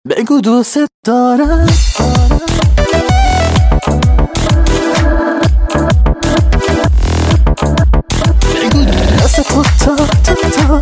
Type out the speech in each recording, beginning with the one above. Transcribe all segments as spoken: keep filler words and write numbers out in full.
بگو دوست دارم. بگو دست تو تا تا تا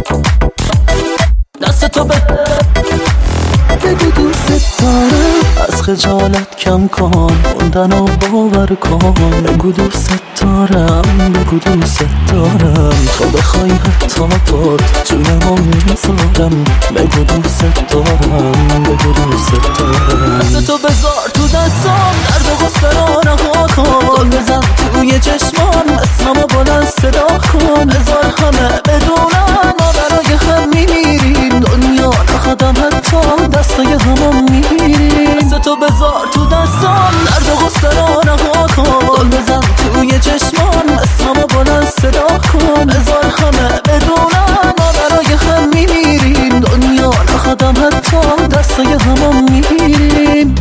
دست تو به بگو دوست دارم. از خجالت کم کن، موندن و باور کن. بگو دوست دارم، بگو دوست دارم. تو بخوای حتی پاد جونمو میذارم. بگو دوست دارم، بگو دوست دارم. دست تو بذار تو دستم، درد و غصه رو رها کن. گل بزن توی چشمام، اسممو بلند صدا کن. بذار همه بدونن ما برای هم میمیریم. دنیا نخوادم حتی دستای همو میگیریم. دست تو بذار تو دستم، درد و غصه رو رها کن. گل بزن توی چشمام، اسممو بلند صدا کن. بذار همه بدونن ما برای هم میمیریم. دنیا نخوادم حتی دستای همو میگیریم.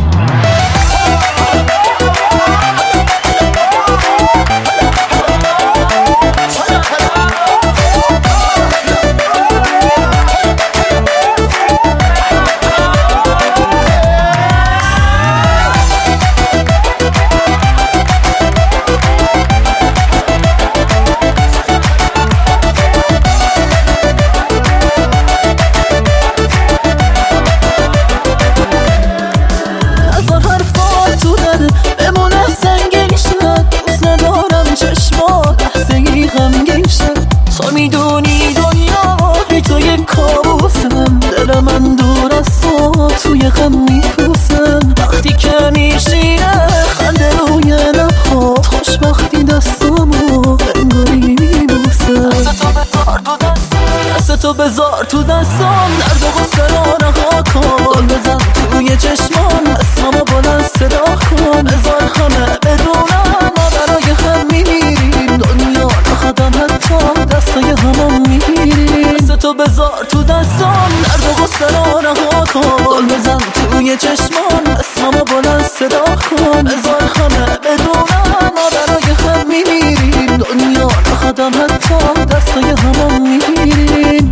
تو میدونی دنیا بی تو یک کابوسم. دل من دور از تو توی غم میپوسم. وقتی که میشینه خنده روی لبات، خوشبختی دستامو انگاری میبوسم. دست تو بذار تو دستم، دست تو بذار تو دستم. درد و غصه رو رها کن. گل بزن توی چشمام، اسممو بلند صدا کن. بذار همه بدونن ما برای هم میمیریم. دنیا نخوادم حتی دستای همو میگیریم. دست تو بذار تو دستم، درد و غصه رو رها کن. گل بزن توی چشمام، اسممو بلند صدا کن. بذار همه بدونن ما برای هم میمیریم. دنیا نخوادم حتی دستای همو میگیریم.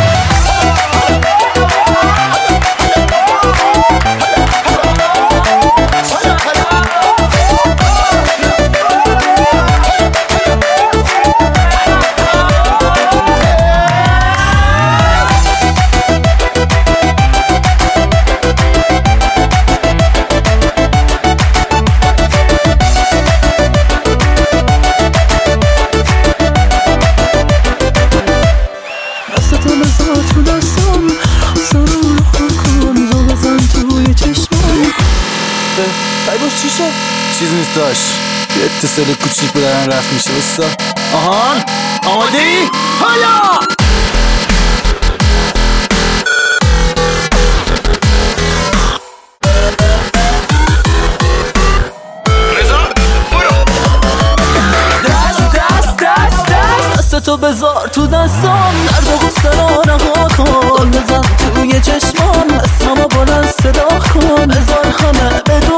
تو دستم سرم رو کن. زل بزن توی چشمم. سایباش چی شد؟ چیز نیست داشت، یه اتصال کوچیک بودن رفت میشه. بستا آهان آماده ای؟ هایا تو بذار تو دستم، درد و غصه رو رها کن. گل بزن توی چشمام، اسممو بلند صدا کن. بذار همه بدون